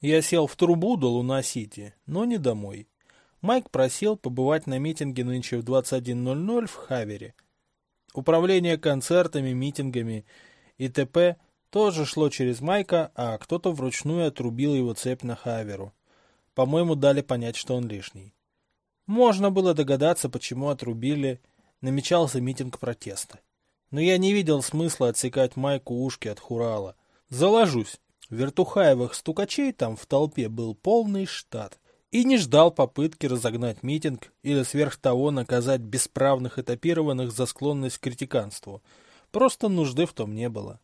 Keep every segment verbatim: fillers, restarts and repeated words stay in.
Я сел в трубу до Луна-Сити, но не домой. Майк просил побывать на митинге нынче в двадцать один ноль ноль в Хавере. Управление концертами, митингами и т.п. тоже шло через Майка, а кто-то вручную отрубил его цепь на Хаверу. По-моему, дали понять, что он лишний. Можно было догадаться, почему отрубили. Намечался митинг протеста. Но я не видел смысла отсекать Майку ушки от Хурала. Заложусь, вертухаевых стукачей там в толпе был полный штат. И не ждал попытки разогнать митинг или сверх того наказать бесправных этапированных за склонность к критиканству. Просто нужды в том не было.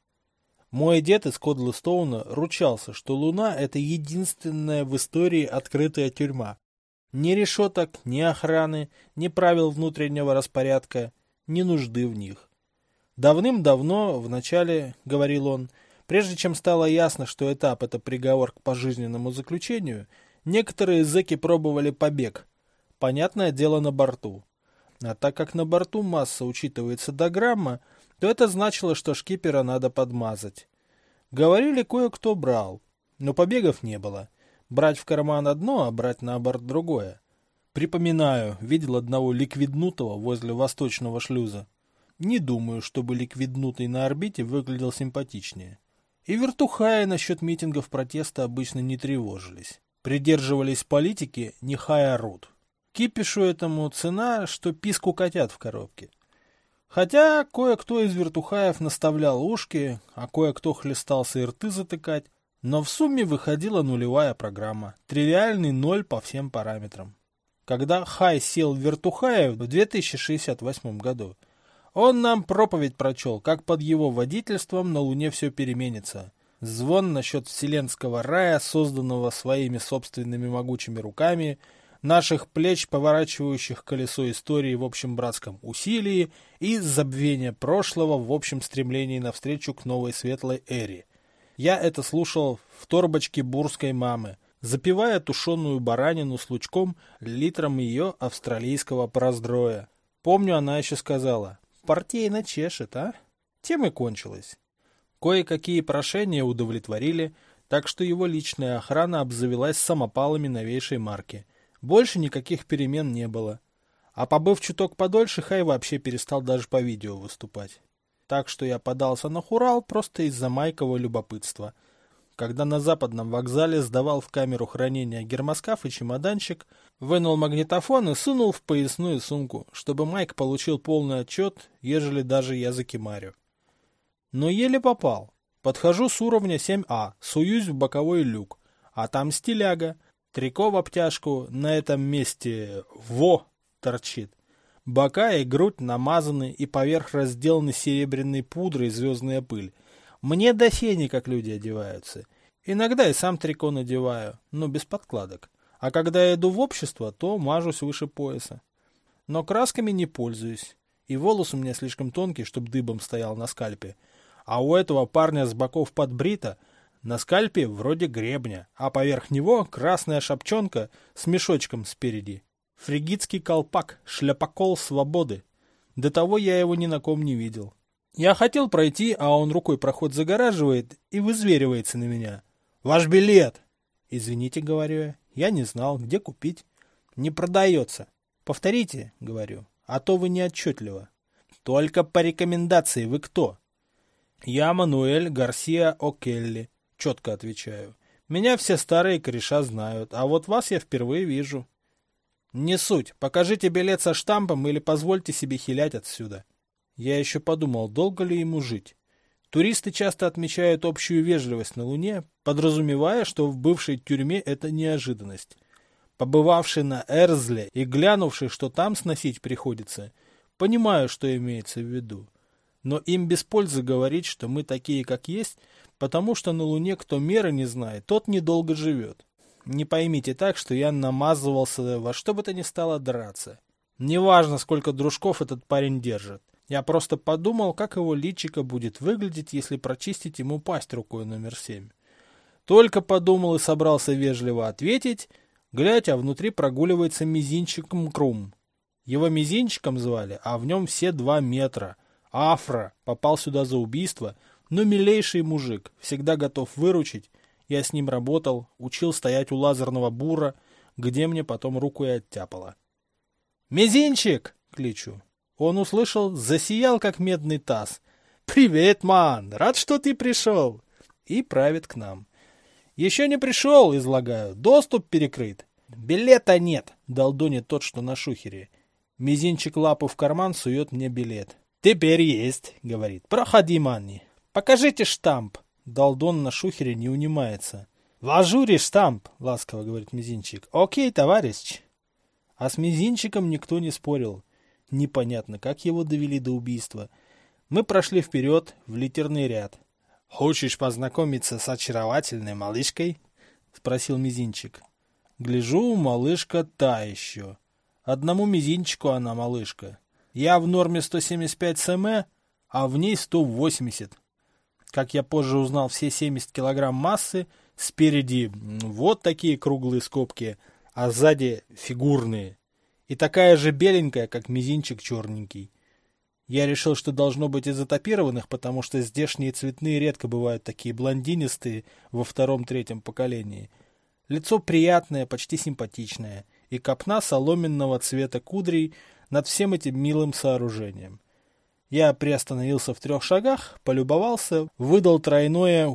Мой дед из Кодлстоуна ручался, что Луна — это единственная в истории открытая тюрьма. Ни решеток, ни охраны, ни правил внутреннего распорядка, ни нужды в них. Давным-давно, в начале, говорил он, прежде чем стало ясно, что этап — это приговор к пожизненному заключению, некоторые зэки пробовали побег. Понятное дело, на борту. А так как на борту масса учитывается до грамма, то это значило, что шкипера надо подмазать. Говорили, кое-кто брал, но побегов не было. Брать в карман одно, а брать на борт другое. Припоминаю, видел одного ликвиднутого возле восточного шлюза. Не думаю, чтобы ликвиднутый на орбите выглядел симпатичнее. И вертухаи насчет митингов протеста обычно не тревожились. Придерживались политики «нехай орут». Кипишу этому цена, что писку котят в коробке. Хотя кое-кто из вертухаев наставлял ушки, а кое-кто хлестался и рты затыкать, но в сумме выходила нулевая программа, тривиальный ноль по всем параметрам. Когда Хай сел в вертухаев в две тысячи шестьдесят восьмом году, он нам проповедь прочел, как под его водительством на Луне все переменится. Звон насчет вселенского рая, созданного своими собственными могучими руками, наших плеч, поворачивающих колесо истории в общем братском усилии, и забвения прошлого в общем стремлении навстречу к новой светлой эре. Я это слушал в торбочке бурской мамы, запивая тушеную баранину с лучком литром ее австралийского проздроя. Помню, она еще сказала: «Партийно чешет, а?» Тем и кончилось. Кое-какие прошения удовлетворили, так что его личная охрана обзавелась самопалами новейшей марки. Больше никаких перемен не было. А побыв чуток подольше, Хай вообще перестал даже по видео выступать. Так что я подался на Хурал просто из-за майкового любопытства. Когда на западном вокзале сдавал в камеру хранения гермоскаф и чемоданчик, вынул магнитофон и сунул в поясную сумку, чтобы Майк получил полный отчет, ежели даже я закимарю. Но еле попал. Подхожу с уровня семь А, суюсь в боковой люк, а там стиляга, трико в обтяжку, на этом месте во торчит. Бока и грудь намазаны и поверх разделаны серебряной пудрой звездная пыль. Мне до фени, как люди одеваются. Иногда и сам трико надеваю, но без подкладок. А когда я иду в общество, то мажусь выше пояса. Но красками не пользуюсь. И волос у меня слишком тонкий, чтобы дыбом стоял на скальпе. А у этого парня с боков подбрито, на скальпе вроде гребня, а поверх него красная шапчонка с мешочком спереди. Фригидский колпак, шляпокол свободы. До того я его ни на ком не видел. Я хотел пройти, а он рукой проход загораживает и вызверивается на меня. «Ваш билет!» «Извините», — говорю я, — «я не знал, где купить». «Не продается». «Повторите», — говорю, — «а то вы неотчетливо». «Только по рекомендации. Вы кто?» «Я Мануэль Гарсиа О'Келли», — четко отвечаю. «Меня все старые кореша знают, а вот вас я впервые вижу». «Не суть. Покажите билет со штампом или позвольте себе хилять отсюда». Я еще подумал, долго ли ему жить. Туристы часто отмечают общую вежливость на Луне, подразумевая, что в бывшей тюрьме это неожиданность. Побывавший на Эрзле и глянувший, что там сносить приходится, понимаю, что имеется в виду. Но им без пользы говорить, что мы такие, как есть, потому что на Луне кто меры не знает, тот недолго живет. Не поймите так, что я намазывался во что бы то ни стало драться. Неважно, сколько дружков этот парень держит. Я просто подумал, как его личико будет выглядеть, если прочистить ему пасть рукой номер семь. Только подумал и собрался вежливо ответить, глядь, а внутри прогуливается мизинчиком Крум. Его мизинчиком звали, а в нем все два метра. Афро попал сюда за убийство, но милейший мужик, всегда готов выручить, Я с ним работал, учил стоять у лазерного бура, где мне потом руку и оттяпало. «Мизинчик!» — кличу. Он услышал, засиял, как медный таз. «Привет, ман! Рад, что ты пришел!» И правит к нам. «Еще не пришел!» — излагаю. «Доступ перекрыт!» «Билета нет!» — долдонит тот, что на шухере. Мизинчик лапу в карман сует мне билет. «Теперь есть!» — говорит. «Проходи, манни!» «Покажите штамп!» Долдон на шухере не унимается. «В ажуре штамп!» — ласково говорит Мизинчик. «Окей, товарищ!» А с Мизинчиком никто не спорил. Непонятно, как его довели до убийства. Мы прошли вперед, в литерный ряд. «Хочешь познакомиться с очаровательной малышкой?» — спросил Мизинчик. Гляжу, малышка та еще. Одному Мизинчику она малышка. Я в норме сто семьдесят пять сантиметров, а в ней сто восемьдесят. Как я позже узнал, все семьдесят килограмм массы, спереди вот такие круглые скобки, а сзади фигурные. И такая же беленькая, как Мизинчик черненький. Я решил, что должно быть из атопированных, потому что здешние цветные редко бывают такие блондинистые во втором-третьем поколении. Лицо приятное, почти симпатичное, и копна соломенного цвета кудрей над всем этим милым сооружением. Я приостановился в трех шагах, полюбовался, выдал тройное...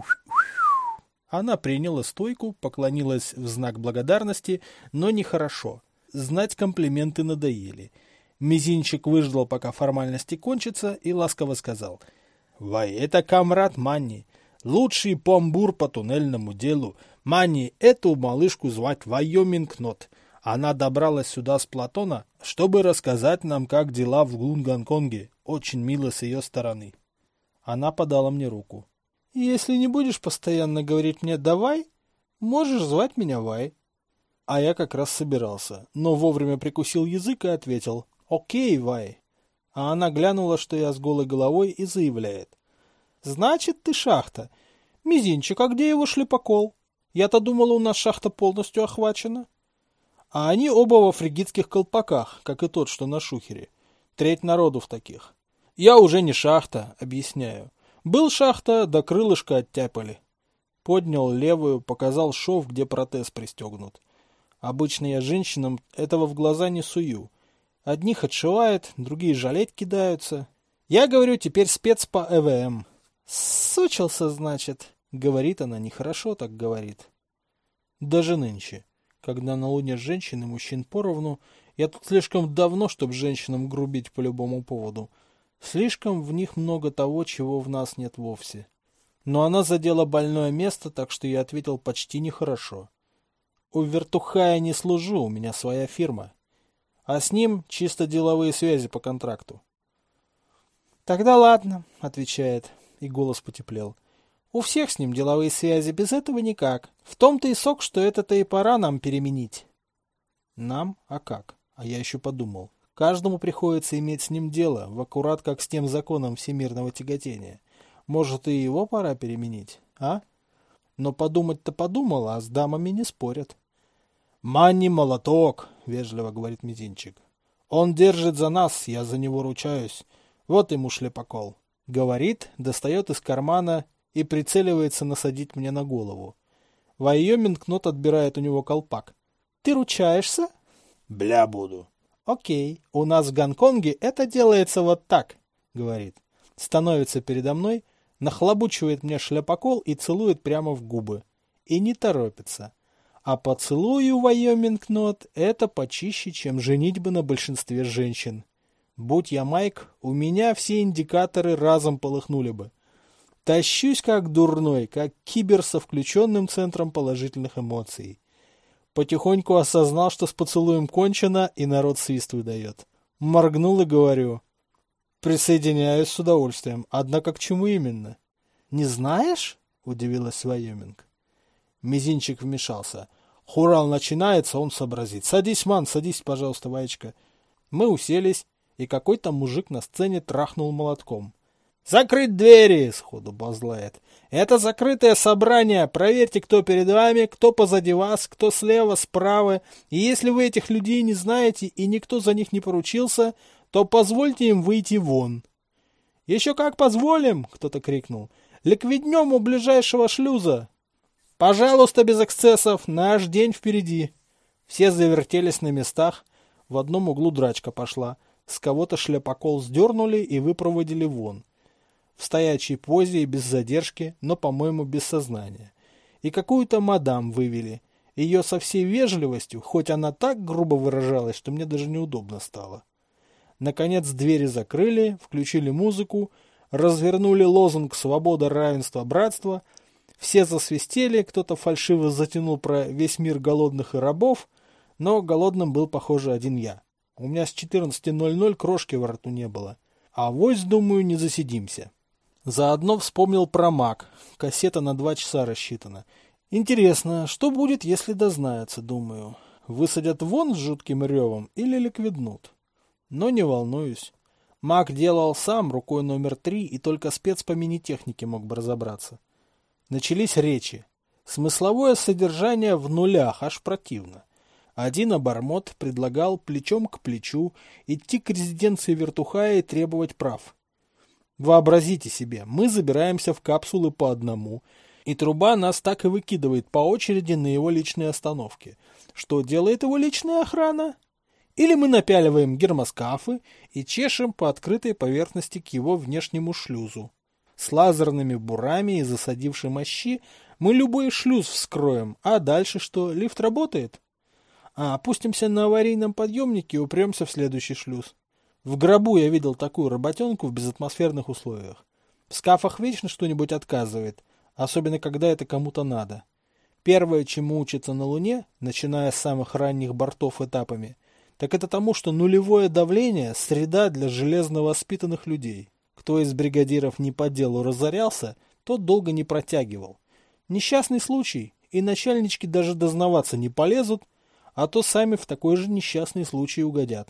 Она приняла стойку, поклонилась в знак благодарности, но нехорошо. Знать комплименты надоели. Мизинчик выждал, пока формальности кончатся, и ласково сказал: «Вай, это камрад Манни, лучший помбур по туннельному делу. Манни, эту малышку звать Вайоминг Нот. Она добралась сюда с Платона, чтобы рассказать нам, как дела в Гонконге. Очень мило с ее стороны». Она подала мне руку. «Если не будешь постоянно говорить мне «давай», можешь звать меня Вай». А я как раз собирался, но вовремя прикусил язык и ответил: «Окей, Вай». А она глянула, что я с голой головой, и заявляет: «Значит, ты шахта. Мизинчик, а где его шлепокол? Я-то думала, у нас шахта полностью охвачена». А они оба во фригидских колпаках, как и тот, что на шухере. Треть народу в таких. Я уже не шахта, объясняю. Был шахта, да крылышко оттяпали. Поднял левую, показал шов, где протез пристегнут. Обычно я женщинам этого в глаза не сую. Одних отшивает, другие жалеть кидаются. Я говорю, теперь спец по э вэ эм. «Сучился, значит», — говорит она, нехорошо так говорит. Даже нынче, когда на Луне женщин и мужчин поровну, я тут слишком давно, чтобы женщинам грубить по любому поводу. Слишком в них много того, чего в нас нет вовсе. Но она задела больное место, так что я ответил почти нехорошо. У вертухая не служу, у меня своя фирма. А с ним чисто деловые связи по контракту. «Тогда ладно», — отвечает, и голос потеплел. «У всех с ним деловые связи, без этого никак. В том-то и сок, что это-то и пора нам переменить». Нам? А как? А я еще подумал. Каждому приходится иметь с ним дело, в аккурат как с тем законом всемирного тяготения. Может, и его пора переменить, а? Но подумать-то подумал, а с дамами не спорят. «Манни молоток», — вежливо говорит Мизинчик. «Он держит за нас, я за него ручаюсь. Вот ему шлепокол». Говорит, достает из кармана и прицеливается насадить мне на голову. Вайоминг Нот отбирает у него колпак. «Ты ручаешься?» «Бля буду». «Окей, у нас в Гонконге это делается вот так», — говорит. Становится передо мной, нахлобучивает мне шляпокол и целует прямо в губы. И не торопится. А поцелуй у Вайоминг Нот — это почище, чем женитьба на большинстве женщин. Будь я Майк, у меня все индикаторы разом полыхнули бы. Тащусь как дурной, как кибер со включенным центром положительных эмоций. Потихоньку осознал, что с поцелуем кончено, и народ свист выдает. Моргнул и говорю: «Присоединяюсь с удовольствием, однако к чему именно?» «Не знаешь?» — удивилась Вайоминг. Мизинчик вмешался. «Хурал начинается, он сообразит. Садись, ман, садись, пожалуйста, Ваечка». Мы уселись, и какой-то мужик на сцене трахнул молотком. «Закрыть двери!» — сходу базлает. «Это закрытое собрание. Проверьте, кто перед вами, кто позади вас, кто слева, справа. И если вы этих людей не знаете и никто за них не поручился, то позвольте им выйти вон». «Еще как позволим!» — кто-то крикнул. «Ликвиднем у ближайшего шлюза!» Пожалуйста, без эксцессов, наш день впереди. Все завертелись на местах, в одном углу драчка пошла. С кого-то шляпокол сдернули и выпроводили вон. В стоячей позе и без задержки, но, по-моему, без сознания. И какую-то мадам вывели. Ее со всей вежливостью, хоть она так грубо выражалась, что мне даже неудобно стало. Наконец двери закрыли, включили музыку, развернули лозунг «Свобода, равенство, братство». Все засвистели, кто-то фальшиво затянул про весь мир голодных и рабов, но голодным был, похоже, один я. У меня с четырнадцати ноль-ноль крошки во рту не было. А вось, думаю, не засидимся. Заодно вспомнил про Мак. Кассета на два часа рассчитана. Интересно, что будет, если дознаются, думаю. Высадят вон с жутким ревом или ликвиднут? Но не волнуюсь. Мак делал сам рукой номер три, и только спец по мини-технике мог бы разобраться. Начались речи. Смысловое содержание в нулях, аж противно. Один обормот предлагал плечом к плечу идти к резиденции Вертухая и требовать прав. Вообразите себе, мы забираемся в капсулы по одному, и труба нас так и выкидывает по очереди на его личные остановки. Что делает его личная охрана? Или мы напяливаем гермоскафы и чешем по открытой поверхности к его внешнему шлюзу. С лазерными бурами и засадившей мощи мы любой шлюз вскроем, а дальше что, лифт работает? А опустимся на аварийном подъемнике и упремся в следующий шлюз. В гробу я видел такую работенку в безатмосферных условиях. В скафах вечно что-нибудь отказывает, особенно когда это кому-то надо. Первое, чему учатся на Луне, начиная с самых ранних бортов этапами, так это тому, что нулевое давление – среда для железно воспитанных людей. Кто из бригадиров не по делу разорялся, тот долго не протягивал. Несчастный случай, и начальнички даже дознаваться не полезут, а то сами в такой же несчастный случай угодят.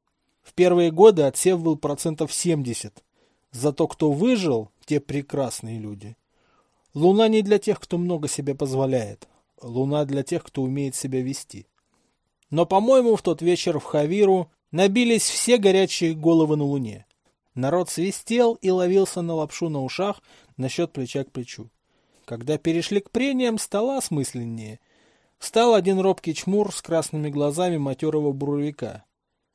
В первые годы отсев был процентов семьдесят. Зато кто выжил, те прекрасные люди. Луна не для тех, кто много себе позволяет. Луна для тех, кто умеет себя вести. Но, по-моему, в тот вечер в Хавиру набились все горячие головы на Луне. Народ свистел и ловился на лапшу на ушах насчет плеча к плечу. Когда перешли к прениям, стало осмысленнее. Встал один робкий чмур с красными глазами матерого буровика.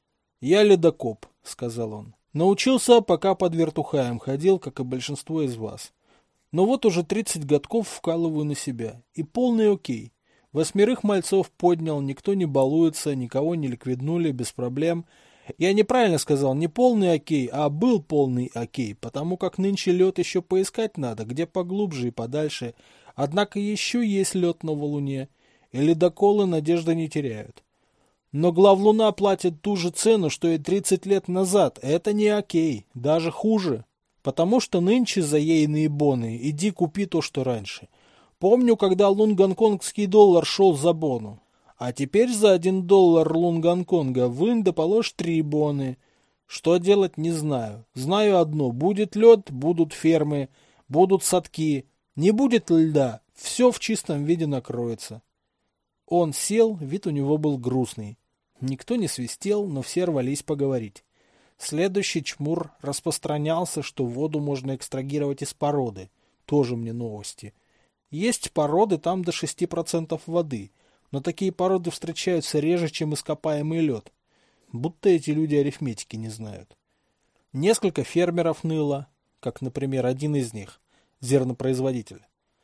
«Я ледокоп», — сказал он. «Научился, пока под вертухаем ходил, как и большинство из вас. Но вот уже тридцать годков вкалываю на себя. И полный окей. Восьмерых мальцов поднял, никто не балуется, никого не ликвиднули, без проблем. Я неправильно сказал, не полный окей, а был полный окей, потому как нынче лед еще поискать надо, где поглубже и подальше. Однако еще есть лед на Луне, и ледоколы надежды не теряют. Но главлуна платит ту же цену, что и тридцать лет назад. Это не окей, даже хуже. Потому что нынче за ейные боны иди купи то, что раньше. Помню, когда лун-гонконгский доллар шел за бону. А теперь за один доллар лун-Гонконга вынь да положь три боны. Что делать, не знаю. Знаю одно. Будет лед, будут фермы, будут садки. Не будет льда, все в чистом виде накроется. Он сел, вид у него был грустный. Никто не свистел, но все рвались поговорить. Следующий чмур распространялся, что воду можно экстрагировать из породы. Тоже мне новости. Есть породы там до шести процентов воды, но такие породы встречаются реже, чем ископаемый лед. Будто эти люди арифметики не знают. Несколько фермеров ныло, как, например, один из них, зернопроизводитель.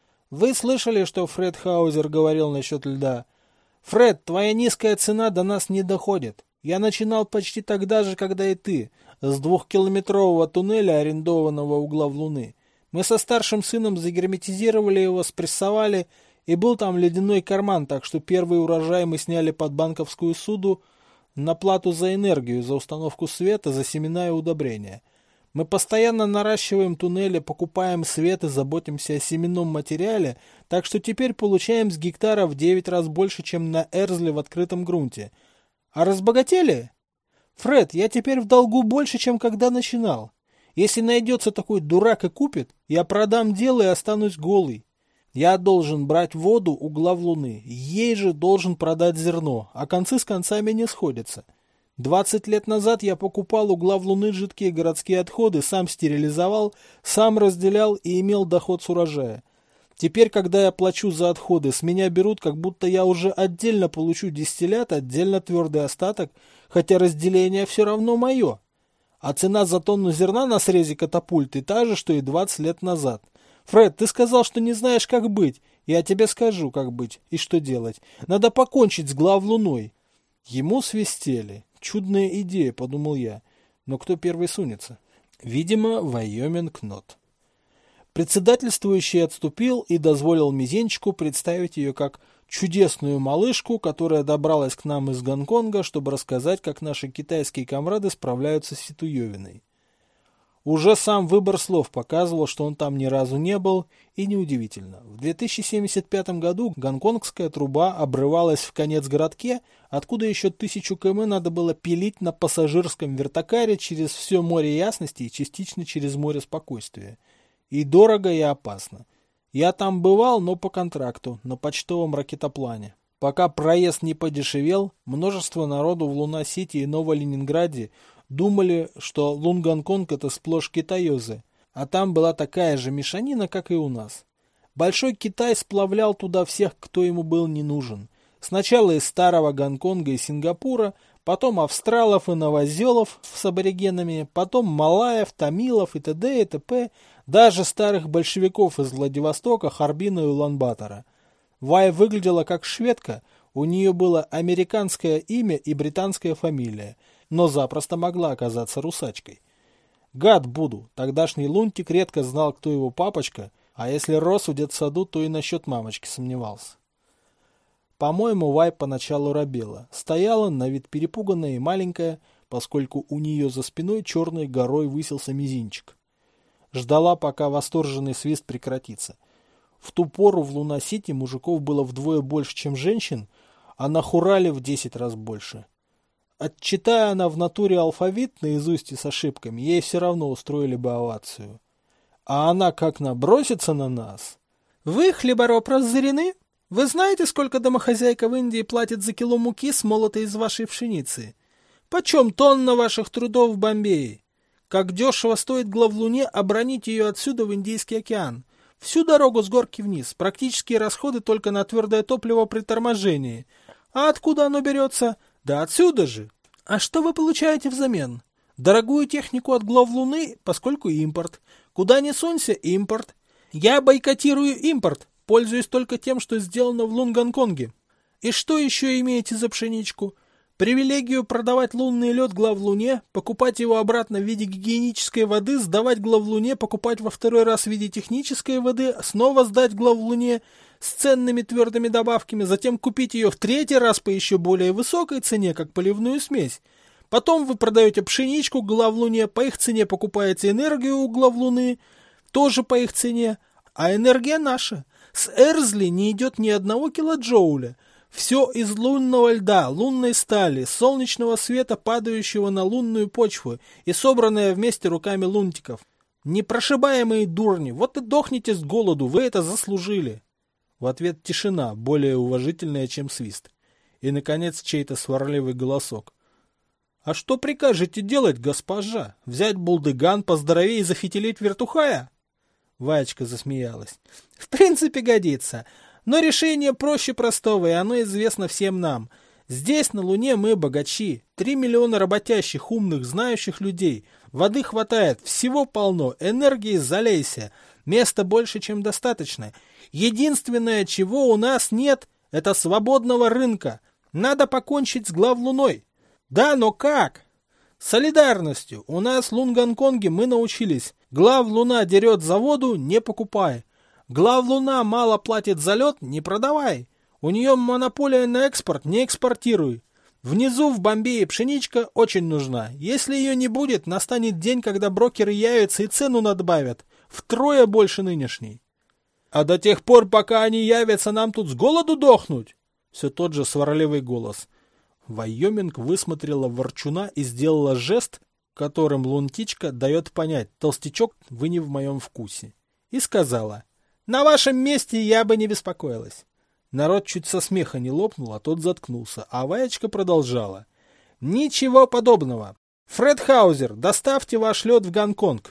Вы слышали, что Фред Хаузер говорил насчет льда? Фред, твоя низкая цена до нас не доходит. Я начинал почти тогда же, когда и ты, с двухкилометрового туннеля, арендованного у главлуны. Мы со старшим сыном загерметизировали его, спрессовали, и был там ледяной карман, так что первый урожай мы сняли под банковскую суду на плату за энергию, за установку света, за семена и удобрения. Мы постоянно наращиваем туннели, покупаем свет и заботимся о семенном материале, так что теперь получаем с гектара в девять раз больше, чем на Эрзле в открытом грунте. А разбогатели? Фред, я теперь в долгу больше, чем когда начинал. Если найдется такой дурак и купит, я продам дело и останусь голый. Я должен брать воду у главлуны, ей же должен продать зерно, а концы с концами не сходятся. Двадцать лет назад я покупал у главлуны жидкие городские отходы, сам стерилизовал, сам разделял и имел доход с урожая. Теперь, когда я плачу за отходы, с меня берут, как будто я уже отдельно получу дистиллят, отдельно твердый остаток, хотя разделение все равно мое. А цена за тонну зерна на срезе катапульты та же, что и двадцать лет назад. Фред, ты сказал, что не знаешь, как быть. Я тебе скажу, как быть и что делать. Надо покончить с главлуной. Ему свистели. Чудная идея, подумал я. Но кто первый сунется? Видимо, Вайоминг Нот. Председательствующий отступил и дозволил Мизинчику представить ее как чудесную малышку, которая добралась к нам из Гонконга, чтобы рассказать, как наши китайские комрады справляются с Ситуевиной. Уже сам выбор слов показывал, что он там ни разу не был, и неудивительно. В две тысячи семьдесят пятом году гонконгская труба обрывалась в конец городке, откуда еще тысячу км надо было пилить на пассажирском вертокаре через все море ясности и частично через море спокойствия. И дорого, и опасно. Я там бывал, но по контракту, на почтовом ракетоплане. Пока проезд не подешевел, множество народу в Луна-Сити и Новоленинграде думали, что Лунгонконг это сплошь китаёзы, а там была такая же мешанина, как и у нас. Большой Китай сплавлял туда всех, кто ему был не нужен. Сначала из старого Гонконга и Сингапура, потом австралов и новозелов с аборигенами, потом малаев, тамилов и т.д. и т.п., даже старых большевиков из Владивостока, Харбина и Улан-Батора. Вай выглядела как шведка, у нее было американское имя и британская фамилия, но запросто могла оказаться русачкой. Гад буду, тогдашний Лунтик редко знал, кто его папочка, а если рос в детсаду, то и насчет мамочки сомневался. По-моему, Вай поначалу робела. Стояла, на вид перепуганная и маленькая, поскольку у нее за спиной черной горой высился мизинчик. Ждала, пока восторженный свист прекратится. В ту пору в Луна-Сити мужиков было вдвое больше, чем женщин, а на Хурале в десять раз больше. Отчитая она в натуре алфавит наизусть и с ошибками, ей все равно устроили бы овацию. А она как набросится на нас. Вы, хлебороб, разорены? Вы знаете, сколько домохозяйка в Индии платит за кило муки, смолотой из вашей пшеницы? Почем тонна ваших трудов в Бомбее? Как дешево стоит главлуне обронить ее отсюда в Индийский океан? Всю дорогу с горки вниз, практические расходы только на твердое топливо при торможении. А откуда оно берется? Да отсюда же. А что вы получаете взамен? Дорогую технику от главлуны, поскольку импорт. Куда ни сунься, импорт. Я бойкотирую импорт, пользуюсь только тем, что сделано в Лунгонконге. И что еще имеете за пшеничку? Привилегию продавать лунный лед главлуне, покупать его обратно в виде гигиенической воды, сдавать главлуне, покупать во второй раз в виде технической воды, снова сдать главлуне с ценными твердыми добавками, затем купить ее в третий раз по еще более высокой цене, как поливную смесь. Потом вы продаете пшеничку главлуне, по их цене покупаете энергию у главлуны, тоже по их цене, а энергия наша. С Эрзли не идет ни одного килоджоуля. Все из лунного льда, лунной стали, солнечного света, падающего на лунную почву и собранное вместе руками лунтиков. Непрошибаемые дурни, вот и дохните с голоду, вы это заслужили. В ответ тишина, более уважительная, чем свист. И, наконец, чей-то сварливый голосок. А что прикажете делать, госпожа? Взять булдыган, поздоровее и зафитилить вертухая? Ваечка засмеялась. В принципе, годится. Но решение проще простого, и оно известно всем нам. Здесь, на Луне, мы богачи. Три миллиона работящих, умных, знающих людей. Воды хватает, всего полно, энергии залейся. Места больше, чем достаточно. Единственное, чего у нас нет, это свободного рынка. Надо покончить с главлуной. Да, но как? Солидарностью. У нас в Лунгонконге мы научились. Главлуна дерет за воду, не покупай. Главлуна мало платит за лед, не продавай. У нее монополия на экспорт, не экспортируй. Внизу в Бомбее пшеничка очень нужна. Если ее не будет, настанет день, когда брокеры явятся и цену надбавят. Втрое больше нынешней. А до тех пор, пока они явятся, нам тут с голоду дохнуть. Все тот же сварливый голос. Вайоминг высмотрела ворчуна и сделала жест, которым Лунтичка дает понять: толстячок, вы не в моем вкусе. И сказала: на вашем месте я бы не беспокоилась. Народ чуть со смеха не лопнул, а тот заткнулся, а Ваечка продолжала. Ничего подобного. Фред Хаузер, доставьте ваш лед в Гонконг.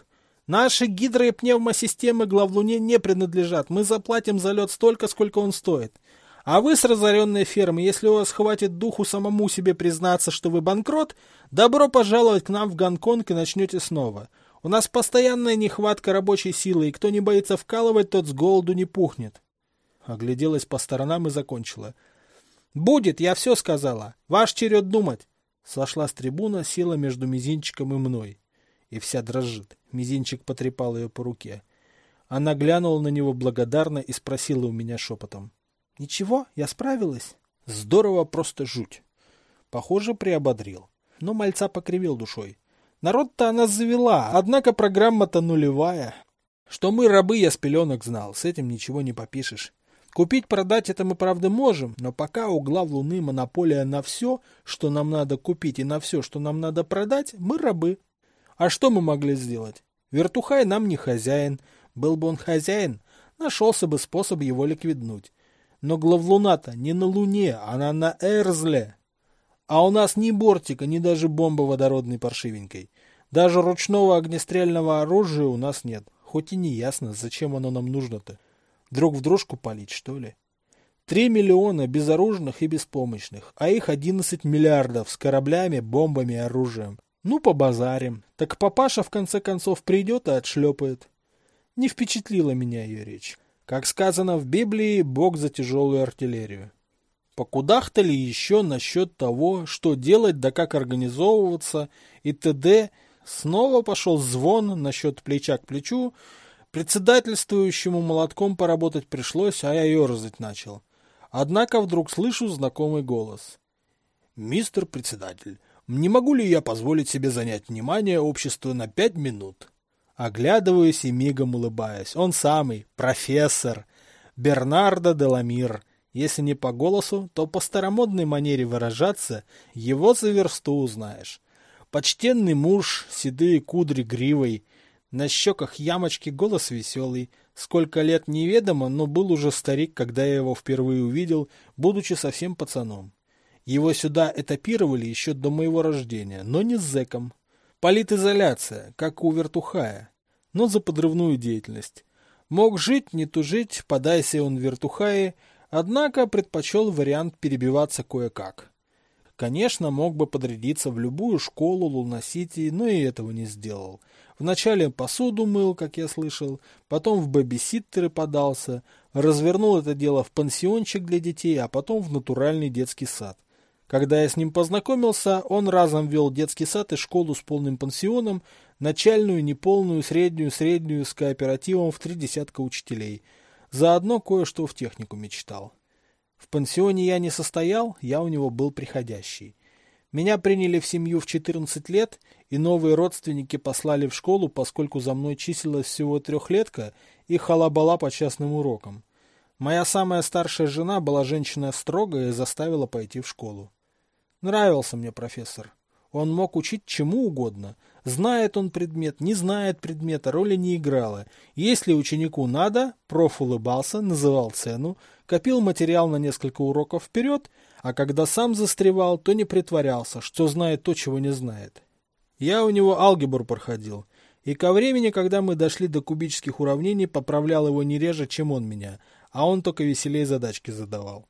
Наши гидро- и пневмосистемы главлуне не принадлежат. Мы заплатим за лед столько, сколько он стоит. А вы с разоренной фермы, если у вас хватит духу самому себе признаться, что вы банкрот, добро пожаловать к нам в Гонконг и начнете снова. У нас постоянная нехватка рабочей силы, и кто не боится вкалывать, тот с голоду не пухнет. Огляделась по сторонам и закончила. Будет, я все сказала. Ваш черед думать. Сошла с трибуны, села между мизинчиком и мной. И вся дрожит. Мизинчик потрепал ее по руке. Она глянула на него благодарно и спросила у меня шепотом. Ничего, я справилась. Здорово, просто жуть. Похоже, приободрил. Но мальца покривил душой. Народ-то она завела, однако программа-то нулевая. Что мы рабы, я с пеленок знал, с этим ничего не попишешь. Купить-продать это мы, правда, можем, но пока у главлуны монополия на все, что нам надо купить, и на все, что нам надо продать, мы рабы. А что мы могли сделать? Вертухай нам не хозяин. Был бы он хозяин, нашелся бы способ его ликвиднуть. Но главлуна-то не на Луне, она на Эрзле. А у нас ни бортика, ни даже бомбы водородной паршивенькой. Даже ручного огнестрельного оружия у нас нет. Хоть и не ясно, зачем оно нам нужно-то. Друг в дружку палить, что ли? Три миллиона безоружных и беспомощных, а их одиннадцать миллиардов с кораблями, бомбами и оружием. Ну, побазарим. Так папаша в конце концов придет и отшлепает. Не впечатлила меня ее речь. Как сказано в Библии, Бог за тяжелую артиллерию. Покудахтали еще насчет того, что делать да как организовываться и т.д. Снова пошел звон насчет плеча к плечу. Председательствующему молотком поработать пришлось, а я ерзать начал. Однако вдруг слышу знакомый голос. «Мистер председатель, не могу ли я позволить себе занять внимание общества на пять минут?» Оглядываюсь и мигом улыбаюсь. Он самый, профессор Бернардо де Ламир. Если не по голосу, то по старомодной манере выражаться его за версту узнаешь. Почтенный муж, седые кудри гривой, на щеках ямочки, голос веселый. Сколько лет неведомо, но был уже старик, когда я его впервые увидел, будучи совсем пацаном. Его сюда этапировали еще до моего рождения, но не с зэком. Политизоляция, как у вертухая, но за подрывную деятельность. Мог жить, не тужить, подайся он в вертухае, однако предпочел вариант перебиваться кое-как. Конечно, мог бы подрядиться в любую школу Луна-Сити, но и этого не сделал. Вначале посуду мыл, как я слышал, потом в бэбиситтеры подался, развернул это дело в пансиончик для детей, а потом в натуральный детский сад. Когда я с ним познакомился, он разом вел детский сад и школу с полным пансионом, начальную, неполную, среднюю, среднюю, с кооперативом в три десятка учителей. Заодно кое-что в техникуме читал. В пансионе я не состоял, я у него был приходящий. Меня приняли в семью в четырнадцать лет, и новые родственники послали в школу, поскольку за мной числилась всего трехлетка и хала-бала по частным урокам. Моя самая старшая жена была женщина строгая и заставила пойти в школу. Нравился мне профессор. Он мог учить чему угодно. Знает он предмет, не знает предмета, роли не играла. Если ученику надо, проф улыбался, называл цену, копил материал на несколько уроков вперед, а когда сам застревал, то не притворялся, что знает то, чего не знает. Я у него алгебру проходил, и ко времени, когда мы дошли до кубических уравнений, поправлял его не реже, чем он меня, а он только веселее задачки задавал.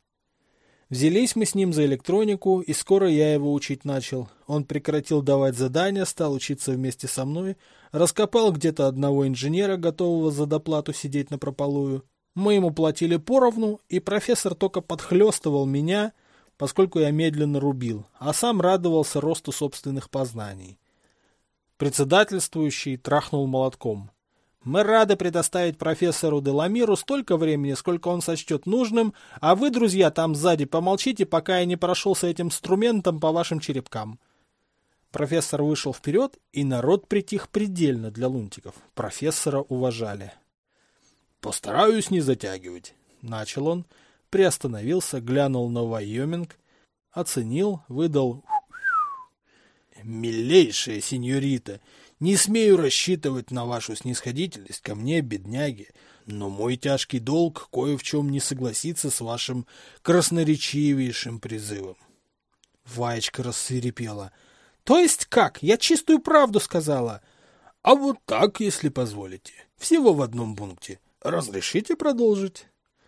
Взялись мы с ним за электронику, и скоро я его учить начал. Он прекратил давать задания, стал учиться вместе со мной, раскопал где-то одного инженера, готового за доплату сидеть напропалую. Мы ему платили поровну, и профессор только подхлестывал меня, поскольку я медленно рубил, а сам радовался росту собственных познаний. Председательствующий трахнул молотком. Мы рады предоставить профессору де Ламиру столько времени, сколько он сочтет нужным, а вы, друзья, там сзади помолчите, пока я не прошелся этим инструментом по вашим черепкам. Профессор вышел вперед, и народ притих предельно для лунтиков. Профессора уважали. «Постараюсь не затягивать», — начал он, приостановился, глянул на Вайоминг, оценил, выдал: «Милейшая сеньорита, не смею рассчитывать на вашу снисходительность ко мне, бедняге, но мой тяжкий долг кое в чем не согласиться с вашим красноречивейшим призывом». Ваечка рассвирепела. «То есть как? Я чистую правду сказала». А вот так, если позволите. Всего в одном пункте. Разрешите продолжить?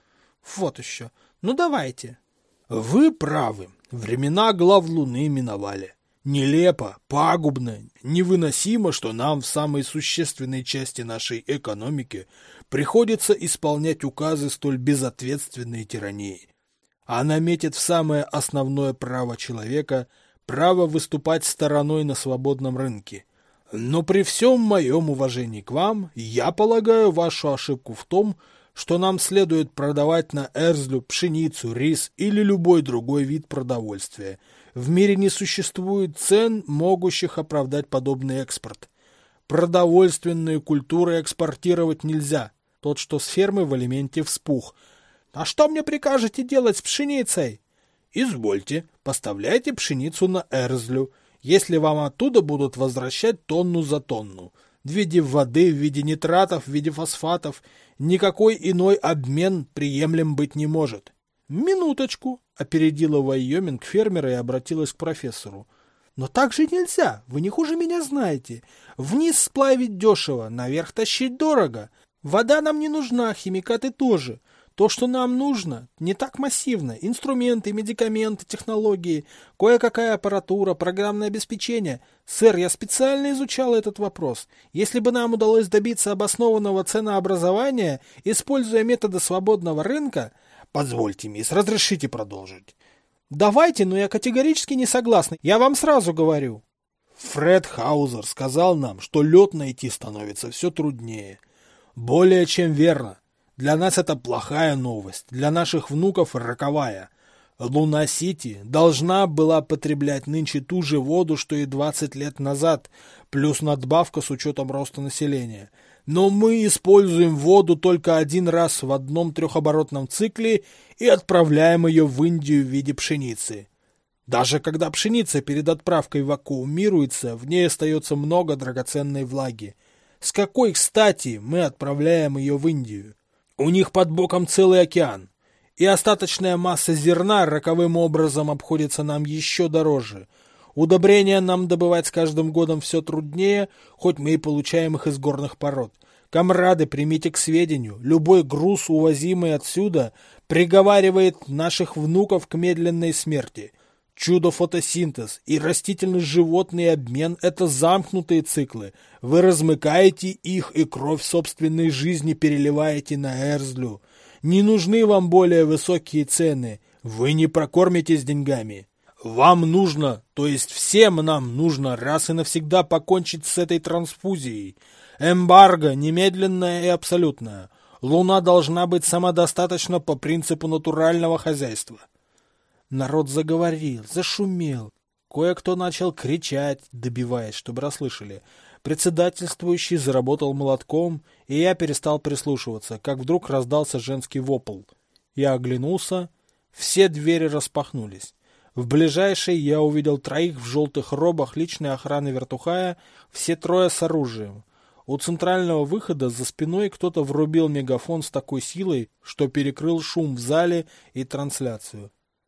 Вот еще. Ну давайте. Вы правы. Времена глав Луны миновали. Нелепо, пагубно, невыносимо, что нам в самой существенной части нашей экономики приходится исполнять указы столь безответственной тирании. Она метит в самое основное право человека – право выступать стороной на свободном рынке. Но при всем моем уважении к вам, я полагаю вашу ошибку в том, что нам следует продавать на Эрзлю пшеницу, рис или любой другой вид продовольствия. В мире не существует цен, могущих оправдать подобный экспорт. Продовольственные культуры экспортировать нельзя. Тот, что с фермы, в элементе вспух. А что мне прикажете делать с пшеницей? Извольте, поставляйте пшеницу на Эрзлю, если вам оттуда будут возвращать тонну за тонну. В виде воды, в виде нитратов, в виде фосфатов. Никакой иной обмен приемлем быть не может. Минуточку, опередила Вайоминг фермера и обратилась к профессору. Но так же нельзя, вы не хуже меня знаете. Вниз сплавить дешево, наверх тащить дорого. Вода нам не нужна, химикаты тоже. То, что нам нужно, не так массивно. Инструменты, медикаменты, технологии, кое-какая аппаратура, программное обеспечение. Сэр, я специально изучал этот вопрос. Если бы нам удалось добиться обоснованного ценообразования, используя методы свободного рынка... Позвольте, мисс, разрешите продолжить. Давайте, но я категорически не согласна. Я вам сразу говорю. Фред Хаузер сказал нам, что лед найти становится все труднее. Более чем верно. Для нас это плохая новость, для наших внуков роковая. Луна-Сити должна была потреблять нынче ту же воду, что и двадцать лет назад, плюс надбавка с учетом роста населения. Но мы используем воду только один раз в одном трехоборотном цикле и отправляем ее в Индию в виде пшеницы. Даже когда пшеница перед отправкой вакуумируется, в ней остается много драгоценной влаги. С какой стати мы отправляем ее в Индию? У них под боком целый океан, и остаточная масса зерна роковым образом обходится нам еще дороже. Удобрения нам добывать с каждым годом все труднее, хоть мы и получаем их из горных пород. Камрады, примите к сведению, любой груз, увозимый отсюда, приговаривает наших внуков к медленной смерти. Чудо-фотосинтез и растительно-животный обмен – это замкнутые циклы. Вы размыкаете их и кровь собственной жизни переливаете на Эрзлю. Не нужны вам более высокие цены. Вы не прокормитесь деньгами. Вам нужно, то есть всем нам нужно раз и навсегда покончить с этой трансфузией. Эмбарго немедленное и абсолютное. Луна должна быть самодостаточна по принципу натурального хозяйства. Народ заговорил, зашумел. Кое-кто начал кричать, добиваясь, чтобы расслышали. Председательствующий заработал молотком, и я перестал прислушиваться, как вдруг раздался женский вопль. Я оглянулся, все двери распахнулись. В ближайшей я увидел троих в желтых робах личной охраны вертухая, все трое с оружием. У центрального выхода за спиной кто-то врубил мегафон с такой силой, что перекрыл шум в зале и трансляцию.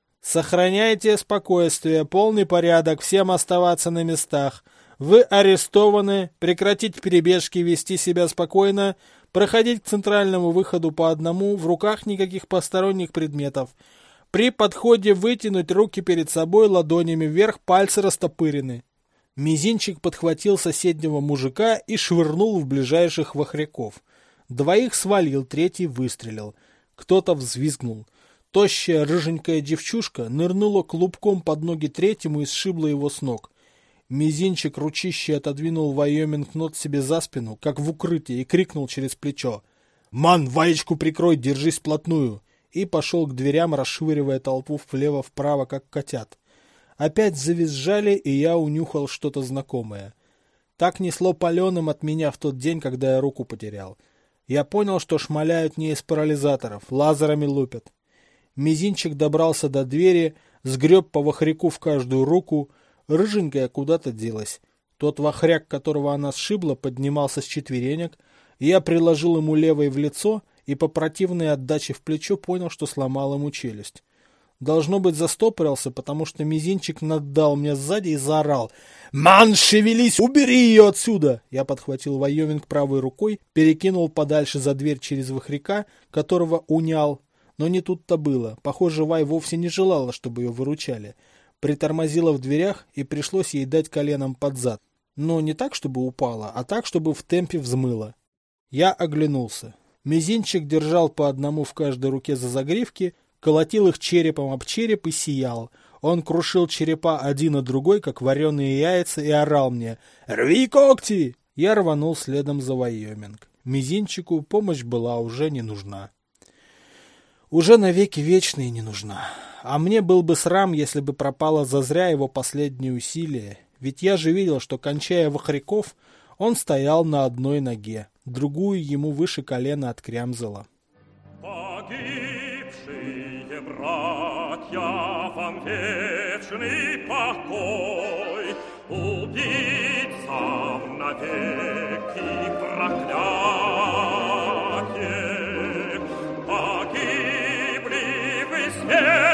Сохраняйте спокойствие, полный порядок, всем оставаться на местах. Вы арестованы, прекратить перебежки, вести себя спокойно, проходить к центральному выходу по одному, в руках никаких посторонних предметов. При подходе вытянуть руки перед собой ладонями вверх, пальцы растопырены. Мизинчик подхватил соседнего мужика и швырнул в ближайших вахряков. Двоих свалил, третий выстрелил. Кто-то взвизгнул. Тощая рыженькая девчушка нырнула клубком под ноги третьему и сшибла его с ног. Мизинчик ручище отодвинул Вайоминг нот себе за спину, как в укрытие, и крикнул через плечо: «Ман, Ваечку прикрой, держись вплотную!» и пошел к дверям, расшвыривая толпу влево-вправо, как котят. Опять завизжали, и я унюхал что-то знакомое. Так несло паленым от меня в тот день, когда я руку потерял. Я понял, что шмаляют не из парализаторов, лазерами лупят. Мизинчик добрался до двери, сгреб по вахряку в каждую руку, рыженькая куда-то делась. Тот вахряк, которого она сшибла, поднимался с четверенек, и я приложил ему левой в лицо и по противной отдаче в плечо понял, что сломал ему челюсть. Должно быть, застопорился, потому что мизинчик наддал мне сзади и заорал: «Ман, шевелись! Убери ее отсюда!» Я подхватил Вайоминг правой рукой, перекинул подальше за дверь через вихряка, которого унял. Но не тут-то было. Похоже, Вай вовсе не желала, чтобы ее выручали. Притормозила в дверях, и пришлось ей дать коленом под зад. Но не так, чтобы упала, а так, чтобы в темпе взмыла. Я оглянулся. Мизинчик держал по одному в каждой руке за загривки, колотил их черепом об череп и сиял. Он крушил черепа один на другой, как вареные яйца, и орал мне: «Рви когти!» Я рванул следом за Вайоминг. Мизинчику помощь была уже не нужна. Уже навеки вечные не нужна. А мне был бы срам, если бы пропало зазря его последние усилия. Ведь я же видел, что, кончая вахряков, он стоял на одной ноге, другую ему выше колена открямзала. Погибшие братья, вам вечный покой, убийцам навеки проклятие. Погибли вы все.